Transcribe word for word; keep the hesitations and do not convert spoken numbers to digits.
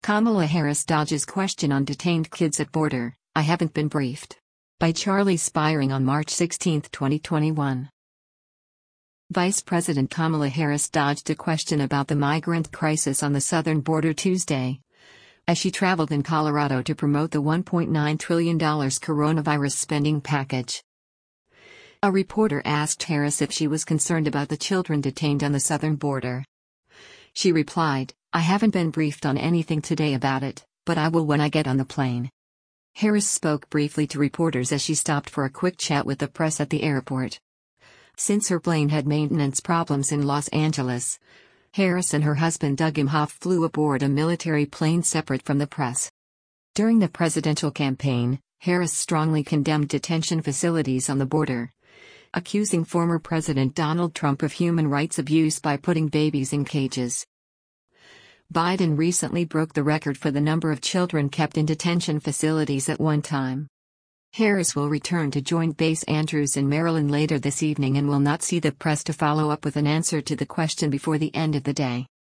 Kamala Harris dodges question on detained kids at border. I haven't been briefed. By Charlie Spiring on March sixteenth, twenty twenty-one. Vice President Kamala Harris dodged a question about the migrant crisis on the southern border Tuesday, as she traveled in Colorado to promote the one point nine trillion dollars coronavirus spending package. A reporter asked Harris if she was concerned about the children detained on the southern border. She replied, "I haven't been briefed on anything today about it, but I will when I get on the plane." Harris spoke briefly to reporters as she stopped for a quick chat with the press at the airport. Since her plane had maintenance problems in Los Angeles, Harris and her husband Doug Imhoff flew aboard a military plane separate from the press. During the presidential campaign, Harris strongly condemned detention facilities on the border, accusing former President Donald Trump of human rights abuse by putting babies in cages. Biden recently broke the record for the number of children kept in detention facilities at one time. Harris will return to Joint Base Andrews in Maryland later this evening and will not see the press to follow up with an answer to the question before the end of the day.